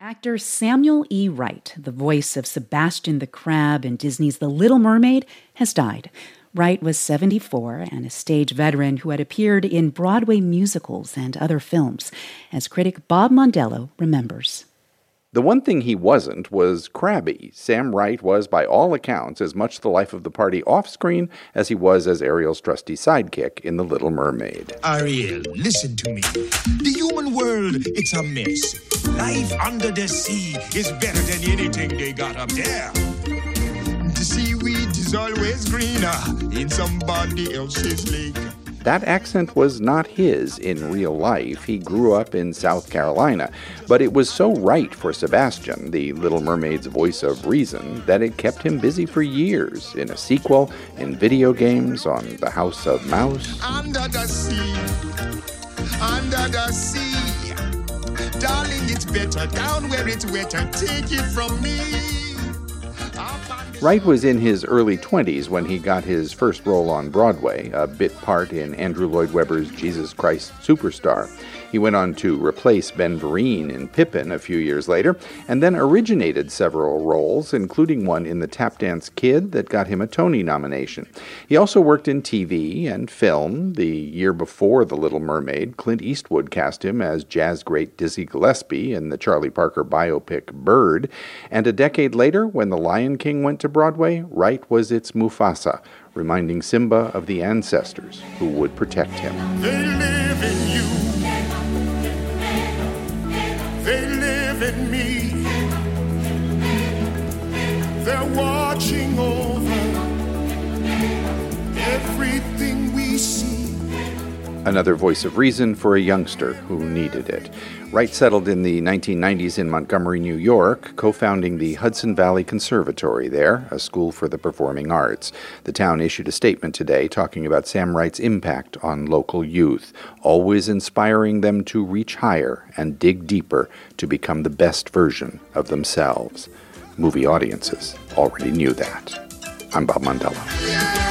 Actor Samuel E. Wright, the voice of Sebastian the Crab in Disney's The Little Mermaid, has died. Wright was 74 and a stage veteran who had appeared in Broadway musicals and other films, as critic Bob Mondello remembers. The one thing he wasn't was crabby. Sam Wright was, by all accounts, as much the life of the party off-screen as he was as Ariel's trusty sidekick in The Little Mermaid. Ariel, listen to me. The human world, it's a mess. Life under the sea is better than anything they got up there. The seaweed is always greener in somebody else's lake. That accent was not his in real life. He grew up in South Carolina, but it was so right for Sebastian, the Little Mermaid's voice of reason, that it kept him busy for years in a sequel, in video games, on The House of Mouse. Under the sea, darling, it's better down where it's wetter. Take it from me. Wright was in his early 20s when he got his first role on Broadway, a bit part in Andrew Lloyd Webber's Jesus Christ Superstar. He went on to replace Ben Vereen in Pippin a few years later, and then originated several roles, including one in The Tap Dance Kid that got him a Tony nomination. He also worked in TV and film. The year before The Little Mermaid, Clint Eastwood cast him as jazz great Dizzy Gillespie in the Charlie Parker biopic Bird, and a decade later, when The Lion King went to Broadway, Wright was its Mufasa, reminding Simba of the ancestors who would protect him. They live in you. They live in me. They're watching over everything we see. Another voice of reason for a youngster who needed it. Wright settled in the 1990s in Montgomery, New York, co-founding the Hudson Valley Conservatory there, a school for the performing arts. The town issued a statement today talking about Sam Wright's impact on local youth, always inspiring them to reach higher and dig deeper to become the best version of themselves. Movie audiences already knew that. I'm Bob Mondello.